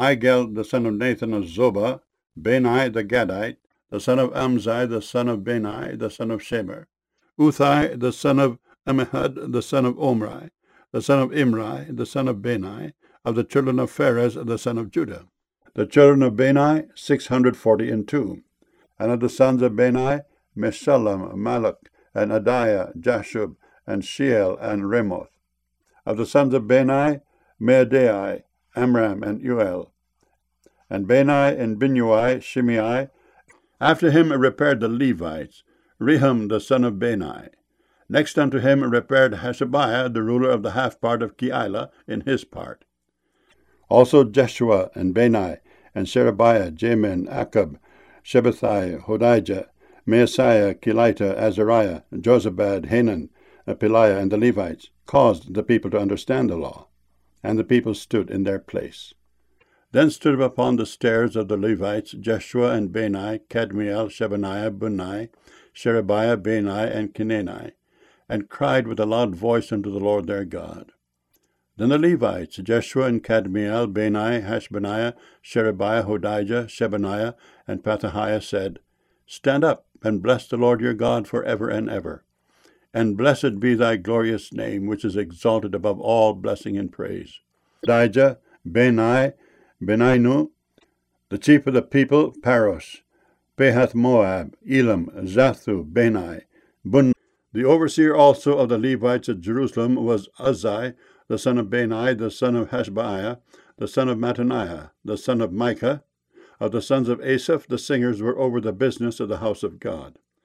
Igel the son of Nathan of Zobah, Bani the Gadite, the son of Amzai, the son of Bani, the son of Shemer, Uthai, the son of Ammihud, the son of Omri, the son of Imri, the son of Bani, of the children of Pharez, the son of Judah. The children of Bani, 642. And of the sons of Bani, Meshullam, Malach, and Adiah, Jashub, and Sheel, and Remoth. Of the sons of Bani, Meadai, Amram, and Uel. And Bani and Binnui, Shimei. After him repaired the Levites, Rehum the son of Bani. Next unto him repaired Hashabiah, the ruler of the half part of Keilah, in his part. Also Jeshua and Bani, and Sherebiah, Jamin, Akab, Shabbathai, Hodijah, Maaseiah, Kelita, Azariah, Jozabad, Hanan, Peliah, and the Levites caused the people to understand the law, and the people stood in their place. Then stood up upon the stairs of the Levites Jeshua and Bani, Kadmiel, Shebaniah, Bunai, Sherebiah, Bani, and Kenani, and cried with a loud voice unto the Lord their God. Then the Levites, Jeshua and Kadmiel, Bani, Hashbaniah, Sherebiah, Hodijah, Shebaniah, and Pethahiah said, Stand up, and bless the Lord your God for ever and ever. And blessed be thy glorious name, which is exalted above all blessing and praise. Hodijah, Bani, Beninu, the chief of the people, Parosh, Pahath Moab, Elam, Zathu, Bani, Bun. The overseer also of the Levites at Jerusalem was Uzzi, the son of Bani, the son of Hashabiah, the son of Mattaniah, the son of Micah. Of the sons of Asaph, the singers were over the business of the house of God.